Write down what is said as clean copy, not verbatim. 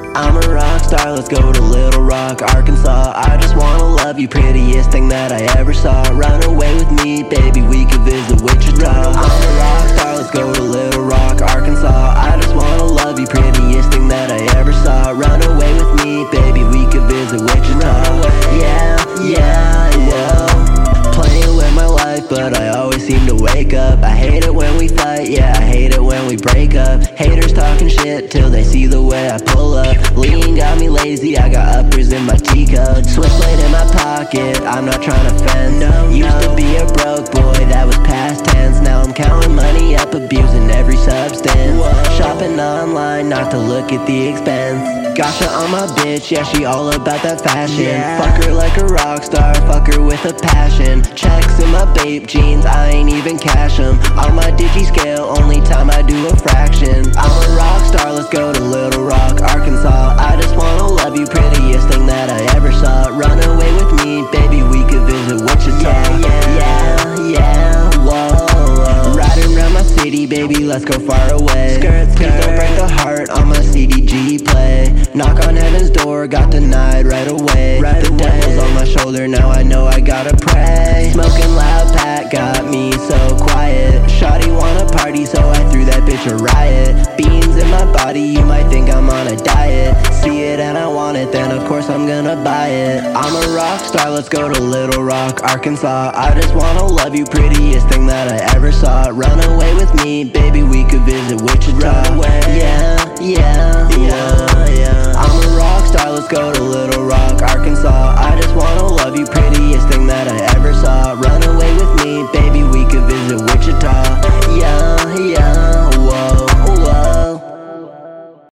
I'm a rock star, let's go to Little Rock, Arkansas. I just wanna love you, prettiest thing that I ever saw. Run away with me, baby, we could visit Wichita. I'm a rock star, let's go to Little Rock, Arkansas. I just wanna love you, prettiest thing that I ever saw. Run away with me, baby, we could visit Wichita. Yeah, yeah, yeah. Playing with my life, but I always seem to wake up. I hate it when we fight, yeah, I hate it when we break up. Haters talking shit till they see the way I pull up. Lean got me lazy, I got uppers in my teacup. Switchblade in my pocket, I'm not trying to fend. Used to be a broke boy, that was past tense. Now I'm counting money up, abusing every substance. Shopping online, not to look at the expense. Gasha on my bitch, yeah, she all about that fashion. Fuck her like a rock star, fuck her with a passion. Checks in my Bape jeans, I ain't even cash them. On my digi scale, only time I do a fraction. I'm a rock star, let's go to Little Rock, Arkansas. I just wanna love you, prettiest thing that I ever saw. Run away with me, baby, we could visit Wichita. Yeah, whoa. Riding around my city, baby, let's go far away. Please don't break the heart on my CDG play. Knock on heaven's door, got denied right away. The devil's on my shoulder, now I know I gotta pray. Smoking loud pack got me so quiet. Shawty wanna party, so I threw that bitch a riot. Beans in my body, you might think I'm on a diet. See it and I want it, then of course I'm gonna buy it. I'm a rock star, let's go to Little Rock, Arkansas. I just wanna love you, prettiest thing that I ever saw. Run away with me, baby, we could visit Wichita. Yeah, I'm a rock star, let's go to Little